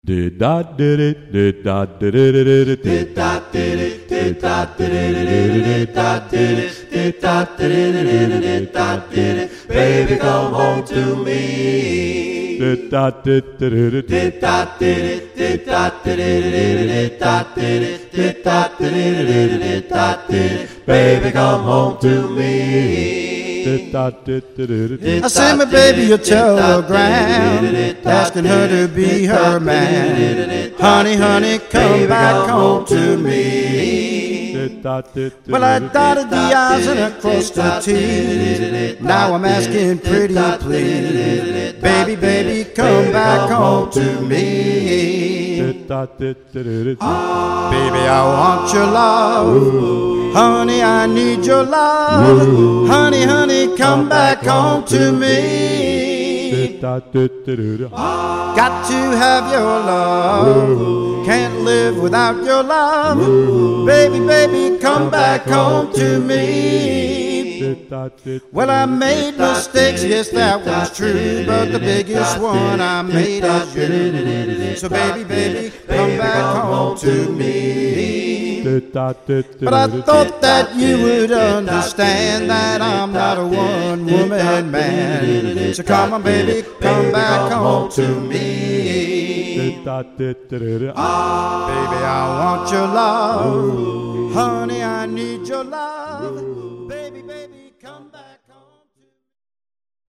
Did da did it, did da did it, did da did it, did da did it, did da did it, did da did it, did da did it, baby come home to me. Did da did it, did da did it, did da did it, did da did it, did da did it, did da did it, baby come home to me. I sent my baby a telegram asking her to be her man. Honey, honey, come back home to me. Well, I dotted the I's and I crossed the T's. Now I'm asking pretty please, baby, baby, come back home to me. Baby, I want your love. Honey, I need your love. Honey, honey, come back home to me. Got to have your love. Can't live without your love. Baby, baby, come back home to me. Well, I made mistakes, yes, that was true, but the biggest one I made is you. So baby, baby, come back home to me. But I thought that you would understand that I'm not a one-woman man. So come on, baby, come back home to me. Baby, I want your love. Honey, I need your love.